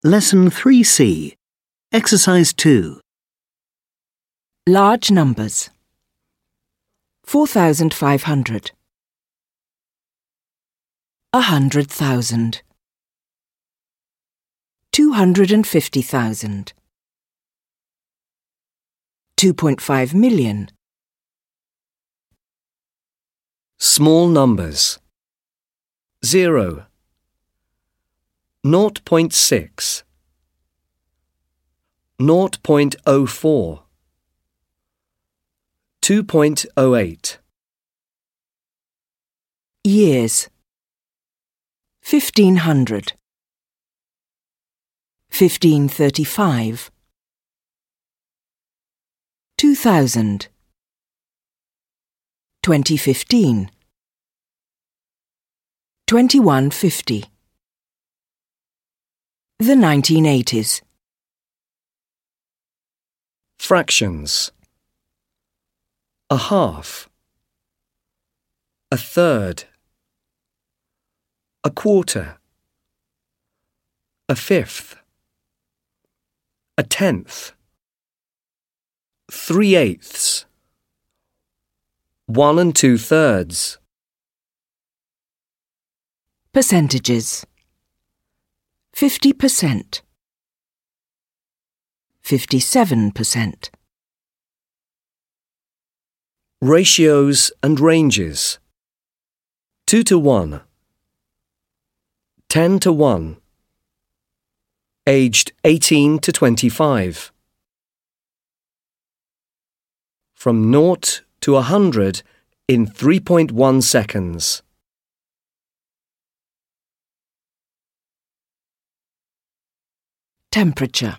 Lesson 3C, Exercise 2. Large numbers. 4,500. 100,000. 250,000. 2.5 million. Small numbers. 0, 0.6, 0.04, 2.08. Years. 1,500. 1,535. 2,000. 2015. 2150. The 1980s. Fractions. A half, a third, a quarter, a fifth, a tenth, 3/8, 1 2/3. Percentages. 50%. 57%. Ratios and ranges. 2:1, 10:1, aged 18 to 25. From 0 to 100 in 3.1 seconds. Temperature.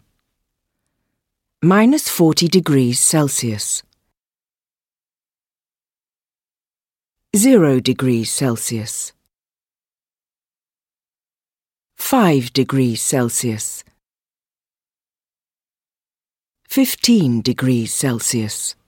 -40 degrees Celsius. 0 degrees Celsius. 5 degrees Celsius. 15 degrees Celsius.